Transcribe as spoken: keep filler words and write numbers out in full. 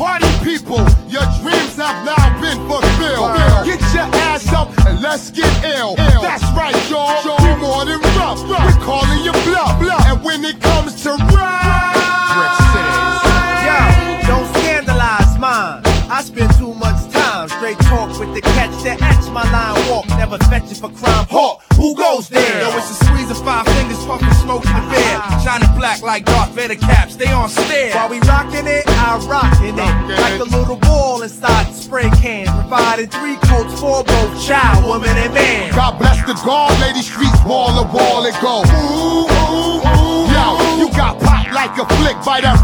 Party people, your dreams have now been fulfilled. Get your ass up and let's get ill. That's right, y'all. We more than rough. We're calling you bluff. And when it comes to rap, yo, don't scandalize mine. I spend too much time straight talk with the catch that etch my line walk. Never fetch it for crime. Hawk, who goes there? Yo, it's a squeeze of five fingers, puffing smoke in the bed. Shining black like Darth Vader caps, they on stare. While we rockin' it, I rockin' it. Like a little ball inside the spray can. Providing three coats for both child, woman, and man. God bless the guard, lady streets wall to wall and go. Ooh, ooh, ooh. Yo, you got popped like a flick by that